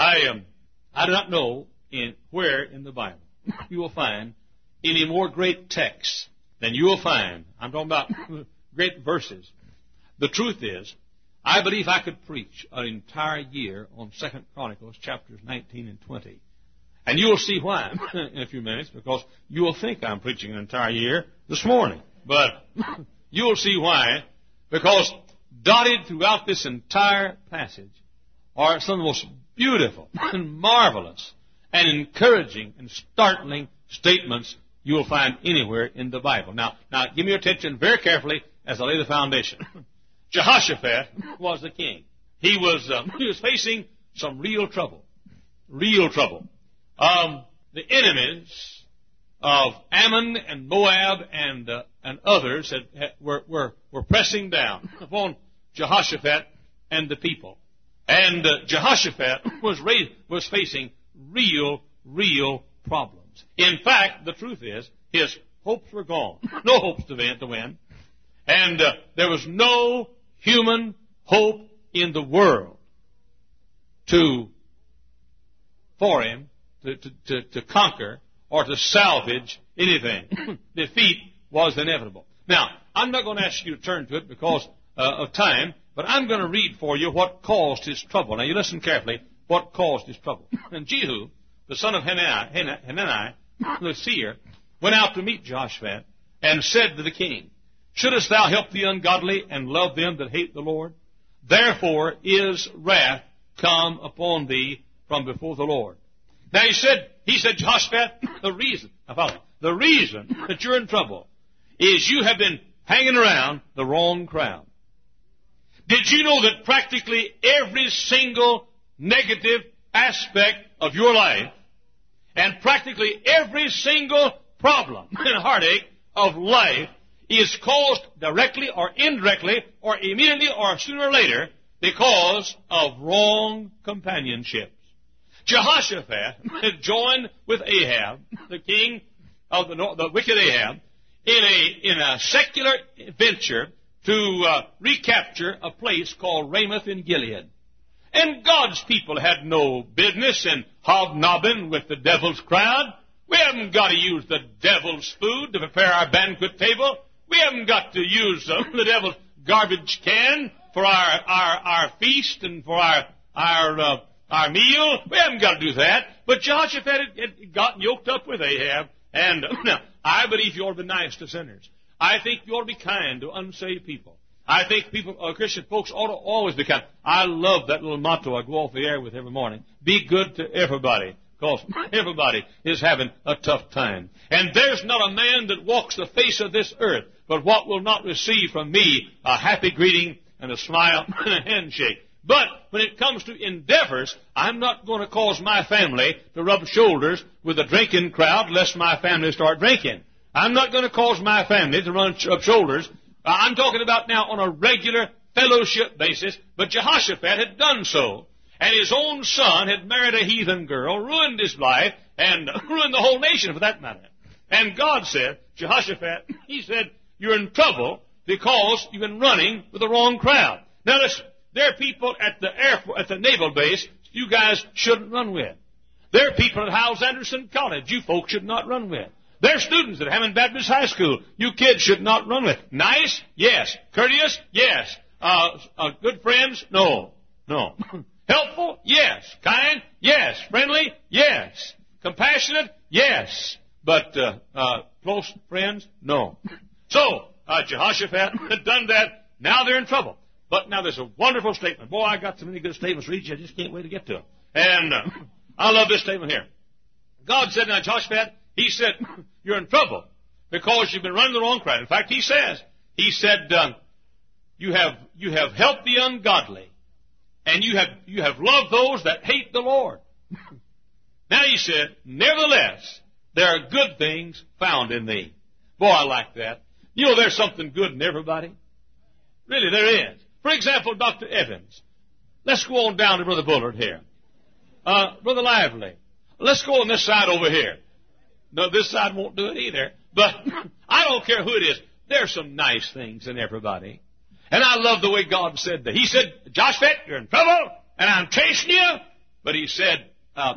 I do not know where in the Bible you will find any more great texts than you will find. I'm talking about great verses. The truth is, I believe I could preach an entire year on 2 Chronicles chapters 19 and 20. And you will see why in a few minutes, because you will think I'm preaching an entire year this morning. But you will see why, because dotted throughout this entire passage are some of the most beautiful and marvelous and encouraging and startling statements you will find anywhere in the Bible. Now give me your attention very carefully as I lay the foundation. Jehoshaphat was the king. He was facing some real trouble. Real trouble. The enemies of Ammon and Moab and others were pressing down upon Jehoshaphat and the people. And Jehoshaphat was facing real problems. In fact, the truth is, his hopes were gone. No hopes to win. And there was no human hope in the world for him to conquer or to salvage anything. Defeat was inevitable. Now, I'm not going to ask you to turn to it because of time, but I'm going to read for you what caused his trouble. Now, you listen carefully. What caused his trouble? And Jehu, the son of Hanani, the seer, went out to meet Jehoshaphat and said to the king, "Shouldest thou help the ungodly and love them that hate the Lord? Therefore is wrath come upon thee from before the Lord." Now he said, Jehoshaphat, the reason that you're in trouble is you have been hanging around the wrong crowd. Did you know that practically every single negative aspect of your life and practically every single problem and heartache of life is caused directly or indirectly or immediately or sooner or later because of wrong companionship? Jehoshaphat had joined with Ahab, the king of the wicked Ahab, in a secular venture to recapture a place called Ramoth in Gilead. And God's people had no business in hobnobbing with the devil's crowd. We haven't got to use the devil's food to prepare our banquet table. We haven't got to use the devil's garbage can for our feast and for our meal. We haven't got to do that. But Jehoshaphat had gotten yoked up with Ahab. And now, I believe you ought to be nice to sinners. I think you ought to be kind to unsaved people. I think Christian folks ought to always be kind. I love that little motto I go off the air with every morning. Be good to everybody, because everybody is having a tough time. And there's not a man that walks the face of this earth but what will not receive from me a happy greeting and a smile and a handshake. But when it comes to endeavors, I'm not going to cause my family to rub shoulders with the drinking crowd lest my family start drinking. I'm not going to cause my family to rub shoulders. I'm talking about now on a regular fellowship basis. But Jehoshaphat had done so. And his own son had married a heathen girl, ruined his life, and ruined the whole nation for that matter. And God said, Jehoshaphat, he said, you're in trouble because you've been running with the wrong crowd. Now listen, there are people at the naval base you guys shouldn't run with. There are people at Howells Anderson College you folks should not run with. There are students at Hammond Baptist High School you kids should not run with. Nice? Yes. Courteous? Yes. Good friends? No. No. Helpful? Yes. Kind? Yes. Friendly? Yes. Compassionate? Yes. But close friends? No. So, Jehoshaphat had done that. Now they're in trouble. But now there's a wonderful statement. Boy, I got so many good statements for each. I just can't wait to get to them. And I love this statement here. God said to Jehoshaphat, he said, you're in trouble because you've been running the wrong crowd. In fact, he said, you have helped the ungodly, and you have loved those that hate the Lord. Now he said, nevertheless, there are good things found in thee. Boy, I like that. You know, there's something good in everybody. Really, there is. For example, Dr. Evans. Let's go on down to Brother Bullard here. Brother Lively. Let's go on this side over here. No, this side won't do it either. But I don't care who it is. There's some nice things in everybody. And I love the way God said that. He said, Jehoshaphat, you're in trouble, and I'm chasing you. but he said,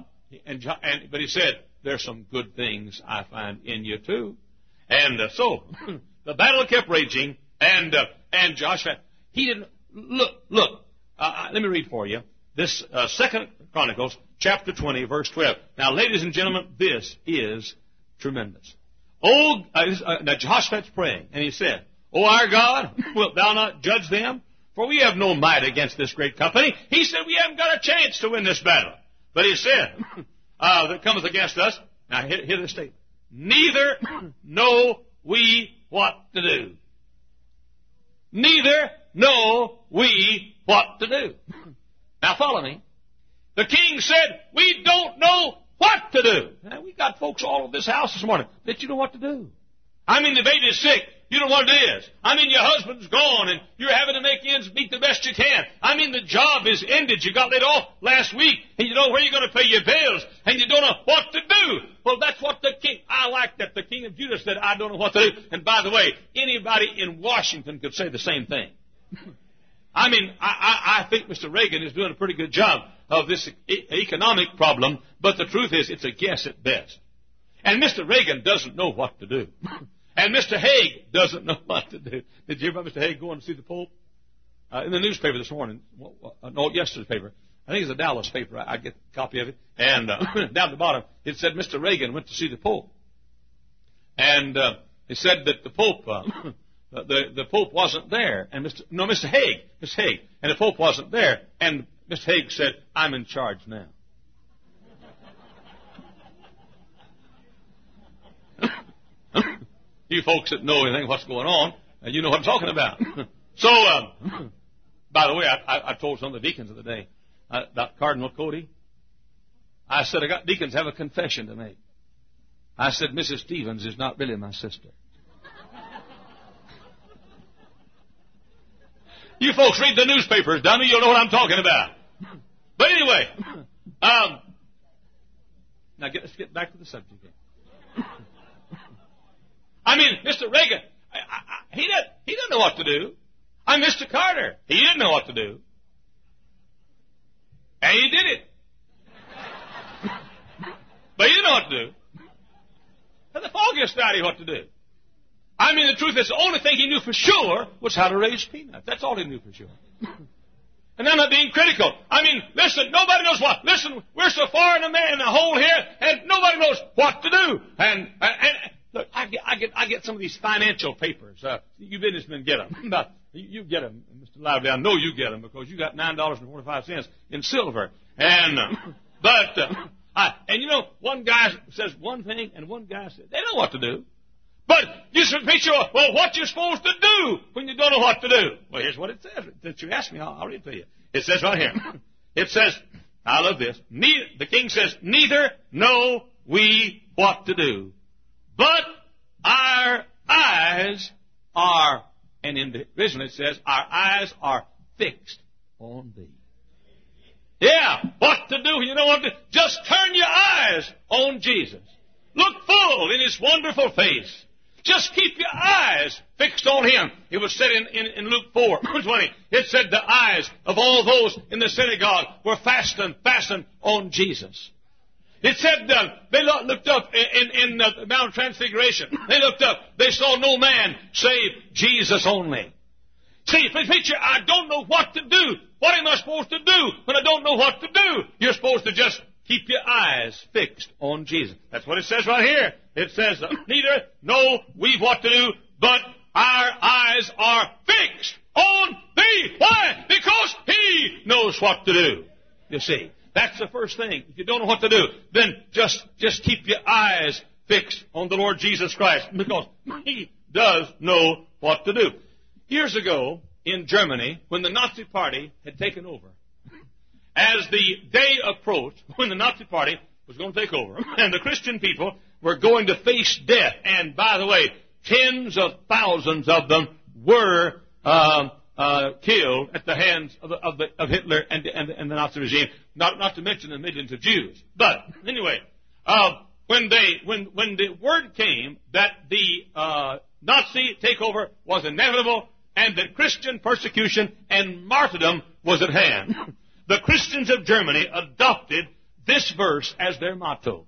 there's some good things I find in you too. And so the battle kept raging, and Joshua, he didn't look. Let me read for you this 2 Chronicles chapter 20, verse 12. Now, ladies and gentlemen, this is tremendous. Now Jehoshaphat's praying, and he said, "O our God, wilt thou not judge them? For we have no might against this great company." He said, we haven't got a chance to win this battle. But he said, that cometh against us. Now, hear this statement. Neither know we what to do. Neither know we what to do. Now, follow me. The king said, we don't know what to do. Now, we got folks all over this house this morning that you know what to do. I mean, the baby's sick. You know what it is. I mean, your husband's gone, and you're having to make ends meet the best you can. I mean, the job is ended. You got laid off last week, and you don't know where you're going to pay your bills, and you don't know what to do. Well, that's what the king, I like that the king of Judah said, I don't know what to do. And by the way, anybody in Washington could say the same thing. I mean, I think Mr. Reagan is doing a pretty good job of this economic problem, but the truth is it's a guess at best. And Mr. Reagan doesn't know what to do. And Mr. Haig doesn't know what to do. Did you hear about Mr. Haig going to see the Pope? In the newspaper this morning, yesterday's paper, I think it's a Dallas paper, I get a copy of it, and down at the bottom, it said Mr. Reagan went to see the Pope. And it said that the Pope, the Pope wasn't there, and Mr. Haig, and the Pope wasn't there, and Mr. Haig said, I'm in charge now. You folks that know anything what's going on, you know what I'm talking about. So, by the way, I told some of the deacons of the day about Cardinal Cody. I said, deacons have a confession to make. I said, Mrs. Stevens is not really my sister. You folks read the newspapers, dummy. You'll know what I'm talking about. But anyway, now let's get back to the subject here. I mean, Mr. Reagan, he didn't know what to do. Mr. Carter, he didn't know what to do. And he did it. But he didn't know what to do. And the foggiest idea what to do. I mean, the truth is, the only thing he knew for sure was how to raise peanuts. That's all he knew for sure. And I'm not being critical. I mean, listen, nobody knows what. Listen, we're so far in the hole here, and nobody knows what to do. And look, I get some of these financial papers. You businessmen get them. You get them, Mr. Lively. I know you get them because you got $9.45 in silver. And and you know, one guy says one thing, and one guy says they know what to do. But you should be sure. Well, what you're supposed to do when you don't know what to do? Well, here's what it says. That you asked me, I'll read it to you. It says right here. It says, I love this. The king says, neither know we what to do. But our eyes are, and in the original it says, our eyes are fixed on thee. Yeah, what to do? You know what to do? Just turn your eyes on Jesus. Look full in His wonderful face. Just keep your eyes fixed on Him. It was said in Luke 4:20. It said the eyes of all those in the synagogue were fastened on Jesus. It said they looked up in the Mount of Transfiguration. They looked up. They saw no man save Jesus only. See, preacher, I don't know what to do. What am I supposed to do when I don't know what to do? You're supposed to just keep your eyes fixed on Jesus. That's what it says right here. It says, neither know we what to do, but our eyes are fixed on thee. Why? Because He knows what to do. You see. That's the first thing. If you don't know what to do, then just keep your eyes fixed on the Lord Jesus Christ, because He does know what to do. Years ago, in Germany, when the Nazi Party had taken over, as the day approached when the Nazi Party was going to take over, and the Christian people were going to face death, and by the way, tens of thousands of them were killed at the hands of Hitler and the Nazi regime, not to mention the millions of Jews. But anyway, when the word came that the Nazi takeover was inevitable and that Christian persecution and martyrdom was at hand, the Christians of Germany adopted this verse as their motto.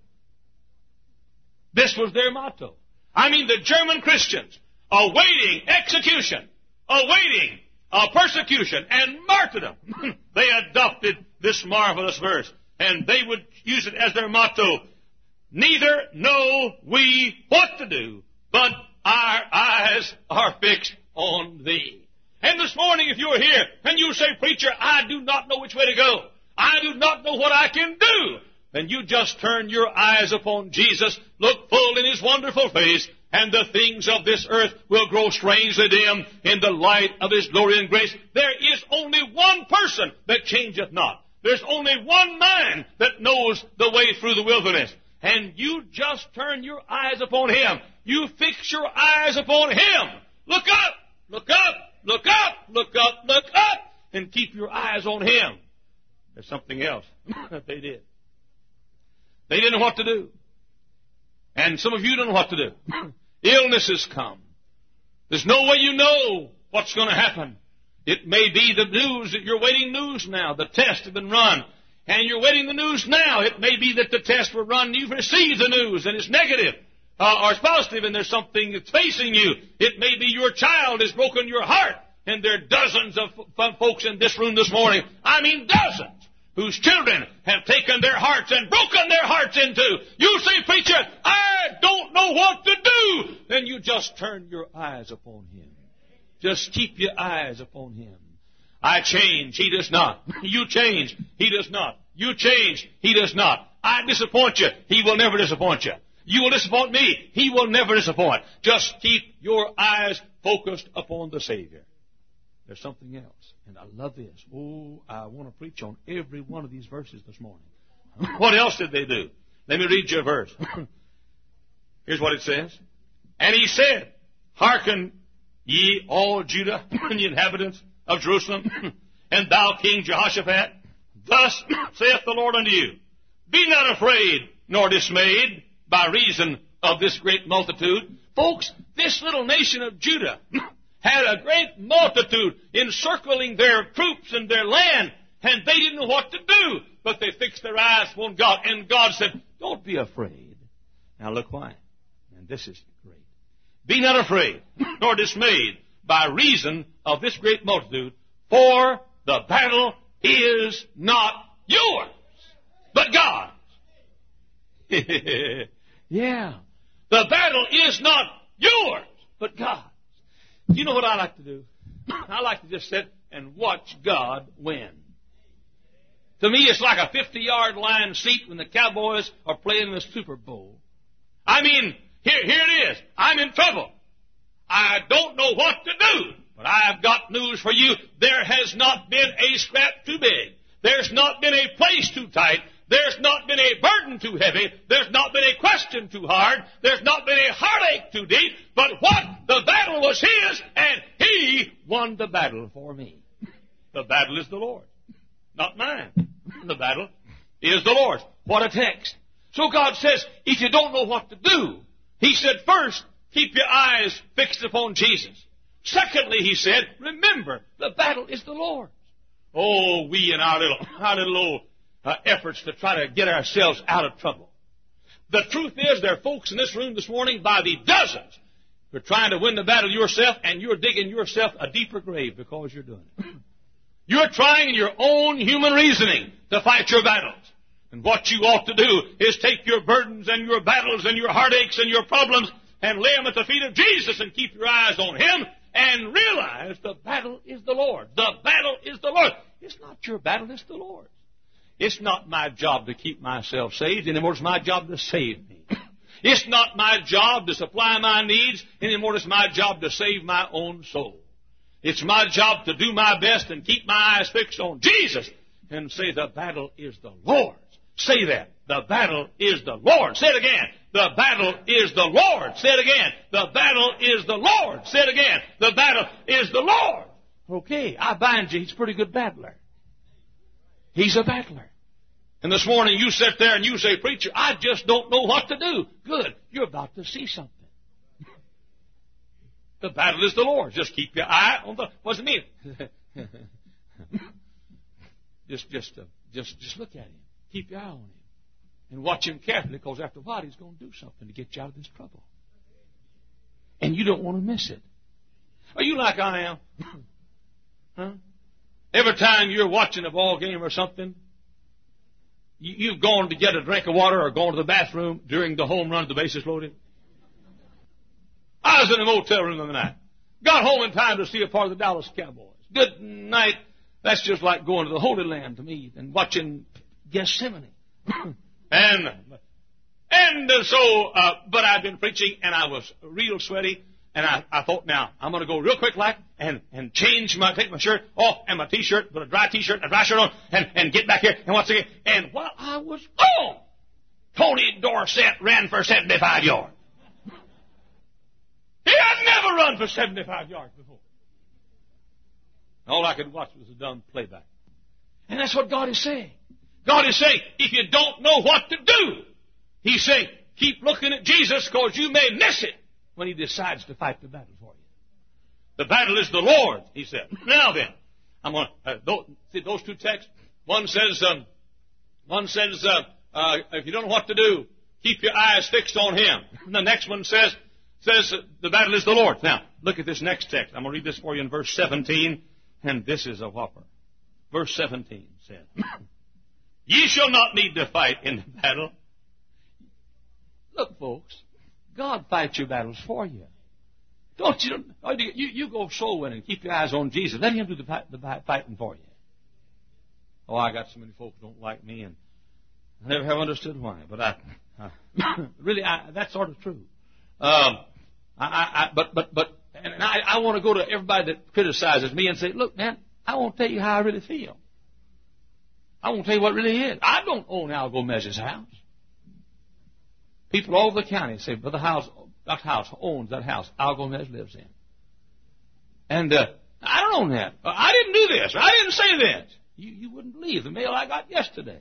This was their motto. I mean, the German Christians, awaiting execution, awaiting persecution and martyrdom, they adopted this marvelous verse. And they would use it as their motto. Neither know we what to do, but our eyes are fixed on thee. And this morning, if you're here and you say, preacher, I do not know which way to go, I do not know what I can do, then you just turn your eyes upon Jesus, look full in His wonderful face, and the things of this earth will grow strangely dim in the light of His glory and grace. There is only one person that changeth not. There's only one man that knows the way through the wilderness. And you just turn your eyes upon Him. You fix your eyes upon Him. Look up, look up, look up, look up, look up, and keep your eyes on Him. There's something else that they did. They didn't know what to do. And some of you don't know what to do. Illnesses come. There's no way you know what's going to happen. It may be the news that you're waiting news now. The tests have been run, and you're waiting the news now. It may be that the tests were run and you've received the news, and it's negative or it's positive, and there's something that's facing you. It may be your child has broken your heart, and there are dozens of folks in this room this morning, I mean dozens, whose children have taken their hearts and broken their hearts in two. You say, preacher, I don't know what to do. Then you just turn your eyes upon Him. Just keep your eyes upon Him. I change, He does not. You change, He does not. You change, He does not. I disappoint you, He will never disappoint you. You will disappoint me, He will never disappoint. Just keep your eyes focused upon the Savior. There's something else. And I love this. Oh, I want to preach on every one of these verses this morning. What else did they do? Let me read you a verse. Here's what it says. And He said, hearken ye all Judah and the inhabitants of Jerusalem, and thou King Jehoshaphat, thus saith the Lord unto you, be not afraid nor dismayed by reason of this great multitude. Folks, this little nation of Judah had a great multitude encircling their troops and their land, and they didn't know what to do, but they fixed their eyes upon God, and God said, don't be afraid. Now look why. And this is great. Be not afraid, nor dismayed, by reason of this great multitude, for the battle is not yours, but God's. Yeah. The battle is not yours, but God's. You know what I like to do? I like to just sit and watch God win. To me, it's like a 50-yard line seat when the Cowboys are playing in the Super Bowl. I mean, here it is. I'm in trouble. I don't know what to do. But I've got news for you. There has not been a scrap too big. There's not been a place too tight. There's not been a burden too heavy. There's not been a question too hard. There's not been a heartache too deep. But what? The battle was His, and He won the battle for me. The battle is the Lord's, not mine. The battle is the Lord's. What a text. So God says, if you don't know what to do, He said, first, keep your eyes fixed upon Jesus. Secondly, He said, remember, the battle is the Lord's. Oh, we in our little efforts to try to get ourselves out of trouble. The truth is, there are folks in this room this morning by the dozens who are trying to win the battle yourself, and you're digging yourself a deeper grave because you're doing it. You're trying in your own human reasoning to fight your battles. And what you ought to do is take your burdens and your battles and your heartaches and your problems and lay them at the feet of Jesus and keep your eyes on Him and realize the battle is the Lord. The battle is the Lord. It's not your battle, it's the Lord's. It's not my job to keep myself saved anymore. It's my job to save me. It's not my job to supply my needs anymore. It's my job to save my own soul. It's my job to do my best and keep my eyes fixed on Jesus and say the battle is the Lord's. Say that. The battle is the Lord's. Say it again. The battle is the Lord's. Say it again. The battle is the Lord's. Say it again. The battle is the Lord. Okay, I bind you. He's a pretty good battler. He's a battler. And this morning you sit there and you say, preacher, I just don't know what to do. Good. You're about to see something. The battle is the Lord's. Just keep your eye on the... What does it mean? Just look at him. Keep your eye on him. And watch him carefully, because after a while he's going to do something to get you out of this trouble. And you don't want to miss it. Are you like I am? Huh? Every time you're watching a ball game or something, you've gone to get a drink of water or gone to the bathroom during the home run, the bases loaded. I was in a motel room the other night. Got home in time to see a part of the Dallas Cowboys. Good night. That's just like going to the Holy Land to me and watching Gethsemane. But I'd been preaching and I was real sweaty. And I thought, now, I'm going to go real quick like and take my shirt off and my T-shirt, put a dry T-shirt and a dry shirt on and get back here and once again. And while I was gone, Tony Dorsett ran for 75 yards. He had never run for 75 yards before. All I could watch was a dumb playback. And that's what God is saying. God is saying, if you don't know what to do, He's saying, keep looking at Jesus because you may miss it when He decides to fight the battle for you. The battle is the Lord, He said. Now then, I'm going to see those two texts. One says, if you don't know what to do, keep your eyes fixed on Him. And the next one says the battle is the Lord. Now, look at this next text. I'm going to read this for you in verse 17, and this is a whopper. Verse 17 says, ye shall not need to fight in the battle. Look, folks, God fights your battles for you. Don't you? You go soul winning. Keep your eyes on Jesus. Let Him do the fighting for you. Oh, I got so many folks who don't like me, and I never have understood why. But that's sort of true. But I want to go to everybody that criticizes me and say, look, man, I won't tell you how I really feel. I won't tell you what really is. I don't own Al Gomez's house. People all over the county say, Brother House, Dr. House owns that house Al Gomez lives in. And I don't own that. I didn't do this. I didn't say this. You wouldn't believe the mail I got yesterday.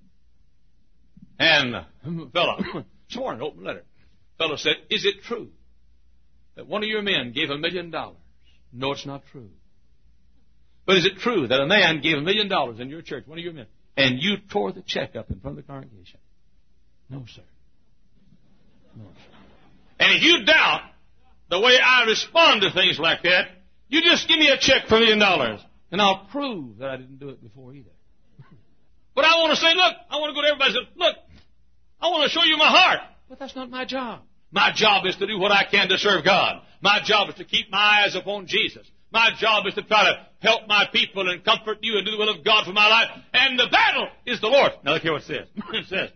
And fellow, this morning, open letter. Fellow said, is it true that one of your men gave $1 million? No, it's not true. But is it true that a man gave $1 million in your church, one of your men, and you tore the check up in front of the congregation? No, sir. No, sir. And if you doubt the way I respond to things like that, you just give me a check for $1 million, and I'll prove that I didn't do it before either. But I want to say, look, I want to go to everybody and say, look, I want to show you my heart. But that's not my job. My job is to do what I can to serve God. My job is to keep my eyes upon Jesus. My job is to try to help my people and comfort you and do the will of God for my life. And the battle is the Lord. Now look here what it says. It says,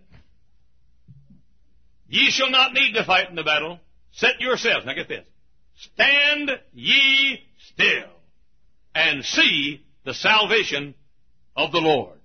ye shall not need to fight in the battle. Set yourselves. Now get this. Stand ye still and see the salvation of the Lord.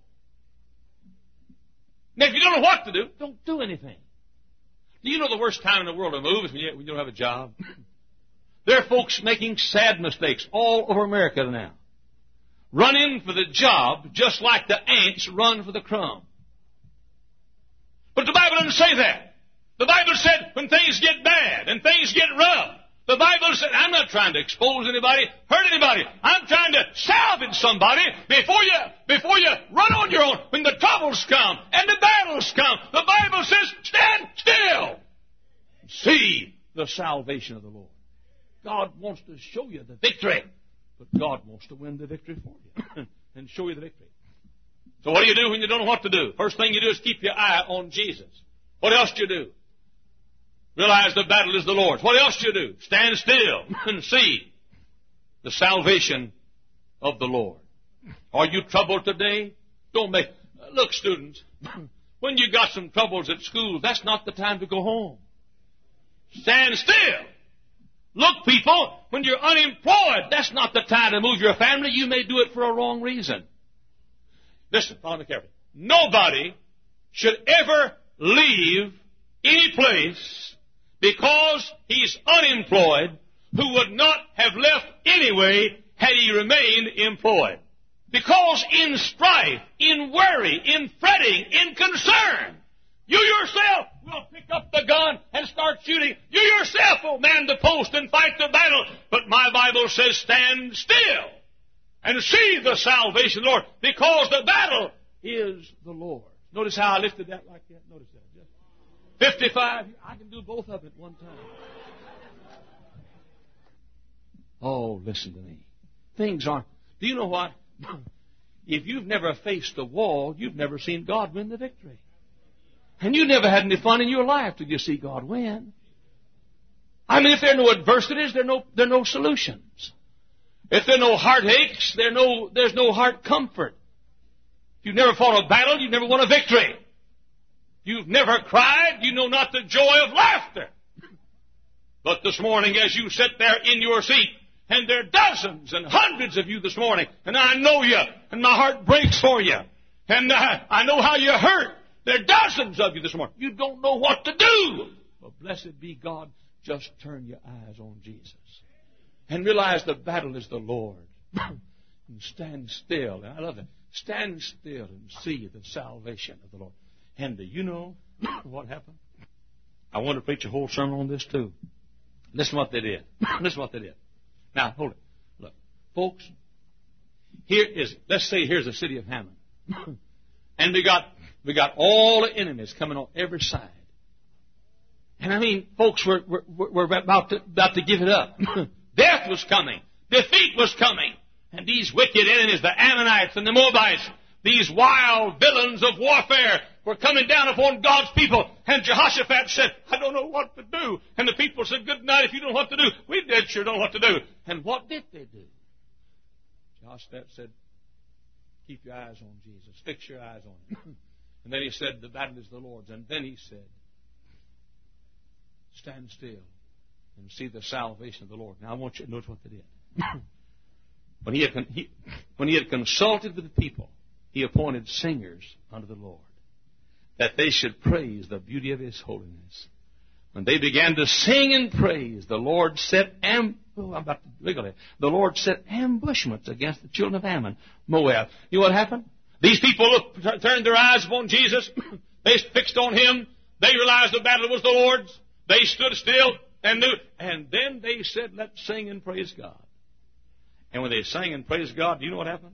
Now if you don't know what to do, don't do anything. Do you know the worst time in the world to move is when you don't have a job? There are folks making sad mistakes all over America now. Running for the job just like the ants run for the crumb. But the Bible doesn't say that. The Bible said when things get bad and things get rough, the Bible said, I'm not trying to expose anybody, hurt anybody. I'm trying to salvage somebody before you run on your own. When the troubles come and the battles come, the Bible says, stand still. See the salvation of the Lord. God wants to show you the victory, but God wants to win the victory for you and show you the victory. So what do you do when you don't know what to do? First thing you do is keep your eye on Jesus. What else do you do? Realize the battle is the Lord's. What else do you do? Stand still and see the salvation of the Lord. Are you troubled today? Look, students, when you got some troubles at school, that's not the time to go home. Stand still. Look, people, when you're unemployed, that's not the time to move your family. You may do it for a wrong reason. Listen, follow me carefully. Nobody should ever leave any place because he's unemployed who would not have left anyway had he remained employed. Because in strife, in worry, in fretting, in concern, you yourself will pick up the gun and start shooting. You yourself will man the post and fight the battle. But my Bible says stand still and see the salvation of the Lord, because the battle is the Lord. Notice how I lifted that like that? Notice that. Just 55. I can do both of them at one time. Oh, listen to me. Things aren't. Do you know what? If you've never faced a wall, you've never seen God win the victory. And you never had any fun in your life till you see God win. I mean, if there are no adversities, there are no solutions. If there are no heartaches, there's no heart comfort. If you've never fought a battle, you've never won a victory. You've never cried, you know not the joy of laughter. But this morning, as you sit there in your seat, and there are dozens and hundreds of you this morning, and I know you, and my heart breaks for you, and I know how you hurt. There are dozens of you this morning. You don't know what to do. Well, blessed be God. Just turn your eyes on Jesus and realize the battle is the Lord. And stand still. And I love that. Stand still and see the salvation of the Lord. And do you know what happened? I want to preach a whole sermon on this too. Listen what they did. Listen what they did. Now, hold it. Look, folks, let's say here's the city of Hammond. And we got all the enemies coming on every side. And I mean, folks were about to give it up. Death was coming. Defeat was coming. And these wicked enemies, the Ammonites and the Moabites, these wild villains of warfare, were coming down upon God's people. And Jehoshaphat said, I don't know what to do. And the people said, good night if you don't know what to do. We did sure know what to do. And what did they do? Jehoshaphat said, keep your eyes on Jesus. Fix your eyes on him. And then he said, the battle is the Lord's. And then he said, stand still and see the salvation of the Lord. Now I want you to notice what they did. When he had consulted with the people, he appointed singers unto the Lord, that they should praise the beauty of his holiness. When they began to sing and praise, the Lord set the Lord set ambushments against the children of Ammon, Moab. You know what happened? These people turned their eyes upon Jesus. They fixed on him. They realized the battle was the Lord's. They stood still and knew. And then they said, let's sing and praise God. And when they sang and praised God, do you know what happened?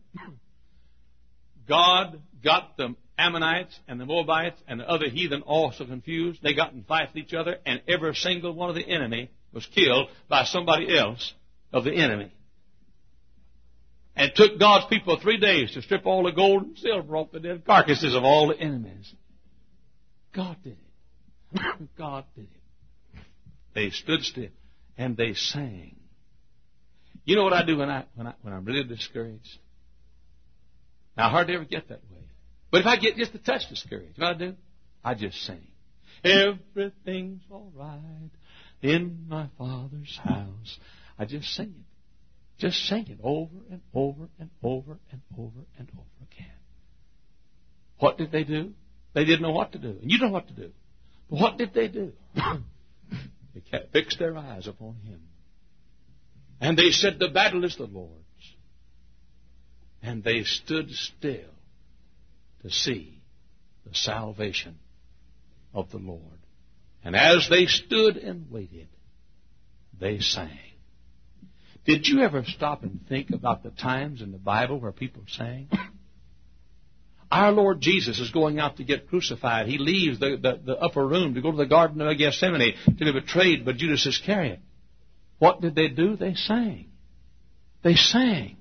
God got the Ammonites and the Moabites and the other heathen also confused. They got in fight with each other, and every single one of the enemy was killed by somebody else of the enemy. And it took God's people 3 days to strip all the gold and silver off the dead carcasses of all the enemies. God did it. God did it. They stood still and they sang. You know what I do when I'm really discouraged? Now, I hardly ever get that way. But if I get just a touch discouraged, you know what I do? I just sing. Everything's all right in my Father's house. I just sing it. Just sing it over and over and over and over and over again. What did they do? They didn't know what to do. And you know what to do. But what did they do? They fixed their eyes upon him. And they said, the battle is the Lord's. And they stood still to see the salvation of the Lord. And as they stood and waited, they sang. Did you ever stop and think about the times in the Bible where people sang? Our Lord Jesus is going out to get crucified. He leaves the upper room to go to the Garden of Gethsemane to be betrayed by Judas Iscariot. What did they do? They sang. They sang.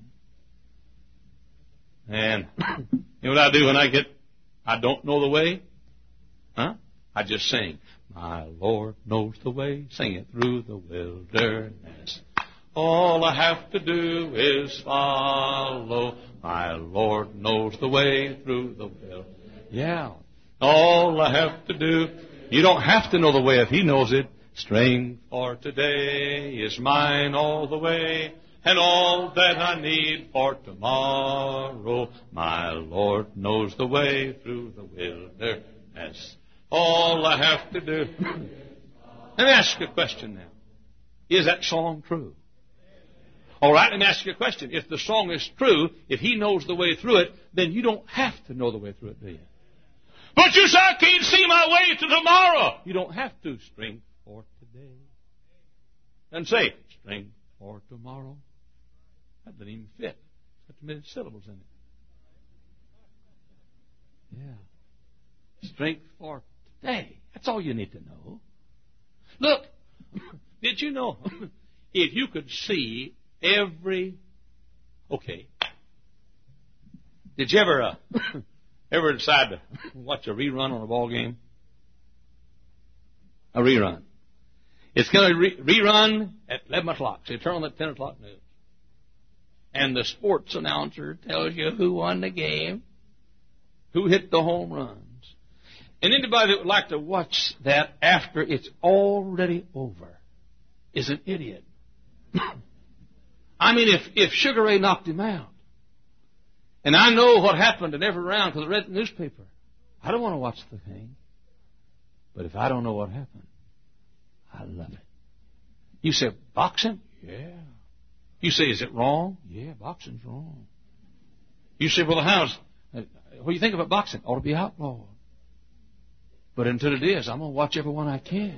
And you know what I do when I don't know the way? Huh? I just sing. My Lord knows the way. Sing it through the wilderness. All I have to do is follow. My Lord knows the way through the wilderness. Yeah. All I have to do. You don't have to know the way if He knows it. Strength for today is mine all the way, and all that I need for tomorrow. My Lord knows the way through the wilderness. All I have to do. Let me ask you a question now. Is that song true? All right, let me ask you a question. If the song is true, if He knows the way through it, then you don't have to know the way through it, do you? But you say, I can't see my way to tomorrow. You don't have to. Strength for today. And say, strength for tomorrow. That doesn't even fit. many syllables in it. Yeah. Strength for today. That's all you need to know. Look, did you know if you could see every... Okay. Did you ever decide to watch a rerun on a ball game? A rerun. It's going to rerun at 11 o'clock. So you turn on at 10 o'clock news. And the sports announcer tells you who won the game, who hit the home runs. And anybody that would like to watch that after it's already over is an idiot. I mean, if Sugar Ray knocked him out, and I know what happened in every round because I read the newspaper, I don't want to watch the thing. But if I don't know what happened, I love it. You say, boxing? Yeah. You say, is it wrong? Yeah, boxing's wrong. You say, well, what do you think about boxing? Ought to be outlawed. But until it is, I'm going to watch every one I can.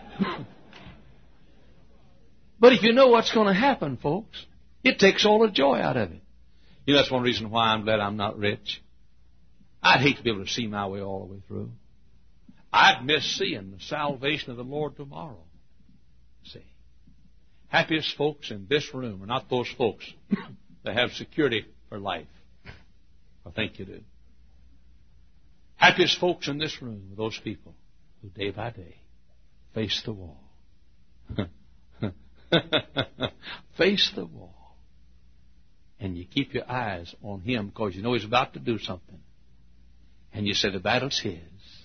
But if you know what's going to happen, folks, it takes all the joy out of it. You know, that's one reason why I'm glad I'm not rich. I'd hate to be able to see my way all the way through. I'd miss seeing the salvation of the Lord tomorrow. See, happiest folks in this room are not those folks that have security for life. I think you do. Happiest folks in this room are those people who day by day face the wall. Face the wall. And you keep your eyes on Him because you know He's about to do something. And you say the battle's His.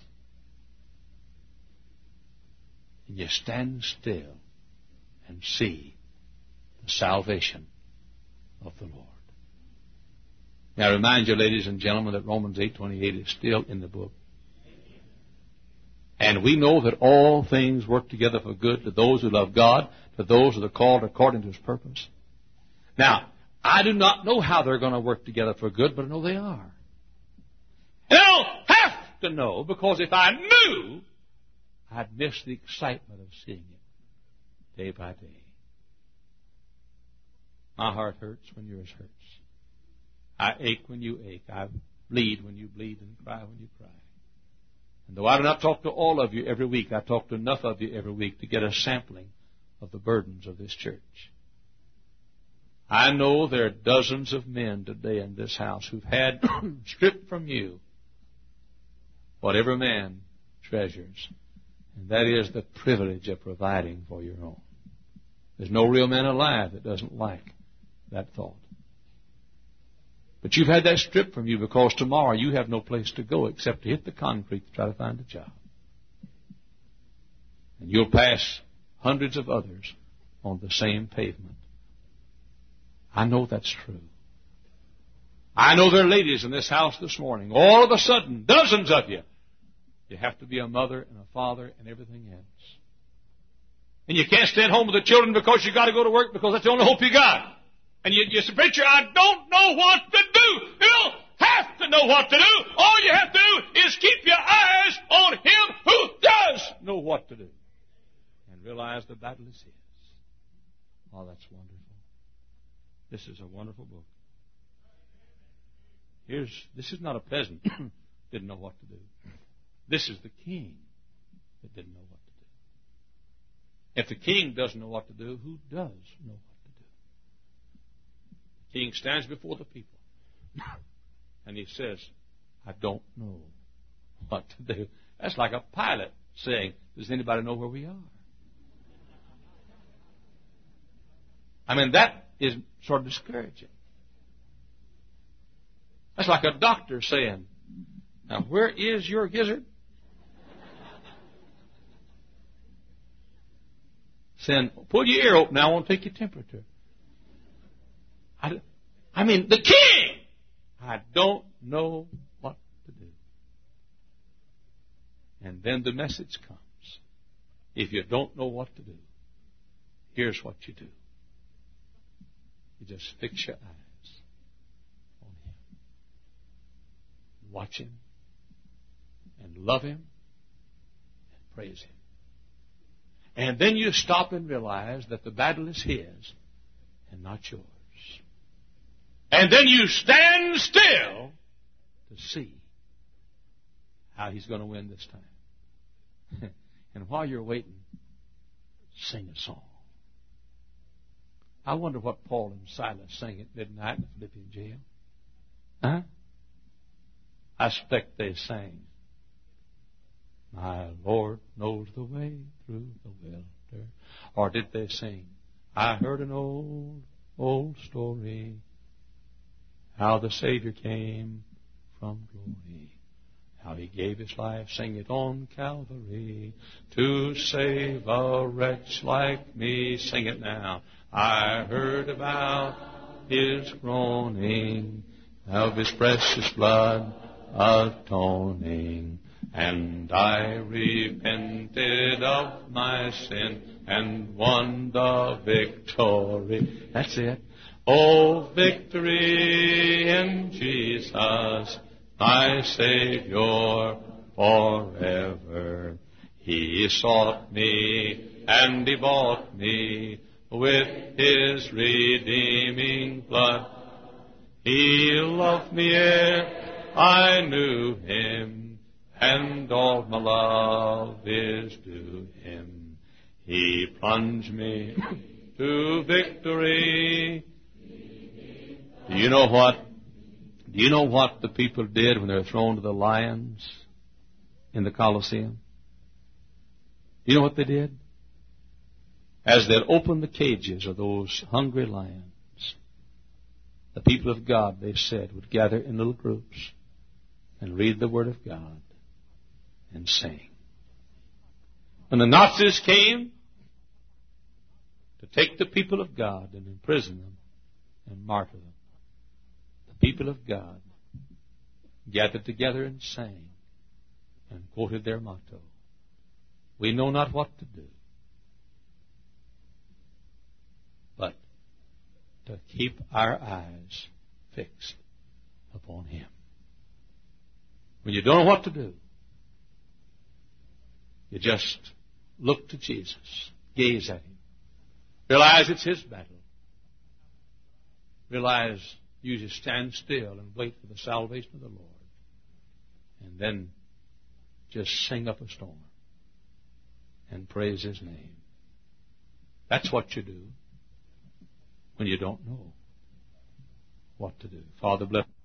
And you stand still and see the salvation of the Lord. Now I remind you, ladies and gentlemen, that Romans 8:28 is still in the book. And we know that all things work together for good to those who love God, to those who are called according to His purpose. Now, I do not know how they're going to work together for good, but I know they are. And I don't have to know, because if I knew, I'd miss the excitement of seeing it day by day. My heart hurts when yours hurts. I ache when you ache. I bleed when you bleed and cry when you cry. And though I do not talk to all of you every week, I talk to enough of you every week to get a sampling of the burdens of this church. I know there are dozens of men today in this house who've had stripped from you what every man treasures, and that is the privilege of providing for your own. There's no real man alive that doesn't like that thought. But you've had that stripped from you because tomorrow you have no place to go except to hit the concrete to try to find a job. And you'll pass hundreds of others on the same pavement. I know that's true. I know there are ladies in this house this morning, all of a sudden, dozens of you. You have to be a mother and a father and everything else. And you can't stay at home with the children because you've got to go to work because that's the only hope you got. And you say, preacher, I don't know what to do. You don't have to know what to do. All you have to do is keep your eyes on Him who does know what to do. And realize the battle is His. Oh, that's wonderful. This is a wonderful book. This is not a peasant didn't know what to do. This is the king that didn't know what to do. If the king doesn't know what to do, who does know what to do? The king stands before the people and he says, I don't know what to do. That's like a pilot saying, does anybody know where we are? I mean, that is sort of discouraging. That's like a doctor saying, now, where is your gizzard? Saying, pull your ear open now, I want to take your temperature. I mean, the king! I don't know what to do. And then the message comes. If you don't know what to do, here's what you do. You just fix your eyes on Him. Watch Him and love Him and praise Him. And then you stop and realize that the battle is His and not yours. And then you stand still to see how he's going to win this time. And while you're waiting, sing a song. I wonder what Paul and Silas sang at midnight in the Philippian jail. Huh? I expect they sang, My Lord knows the way through the wilderness. Or did they sing, I heard an old story, how the Savior came from glory, how he gave his life, sing it on Calvary, to save a wretch like me. Sing it now. I heard about his groaning, of his precious blood atoning, and I repented of my sin and won the victory. That's it. Oh, victory in Jesus, my Savior forever. He sought me and he bought me with his redeeming blood. He loved me ere I knew him, and all my love is due him. He plunged me to victory. Do you know what? Do you know what the people did when they were thrown to the lions in the Colosseum? Do you know what they did? As they'd opened the cages of those hungry lions, the people of God, they said, would gather in little groups and read the Word of God and sing. When the Nazis came to take the people of God and imprison them and martyr them, the people of God gathered together and sang and quoted their motto, We know not what to do, but to keep our eyes fixed upon Him. When you don't know what to do, you just look to Jesus, gaze at Him, realize it's His battle, realize you just stand still and wait for the salvation of the Lord, and then just sing up a storm and praise His name. That's what you do when you don't know what to do. Father, bless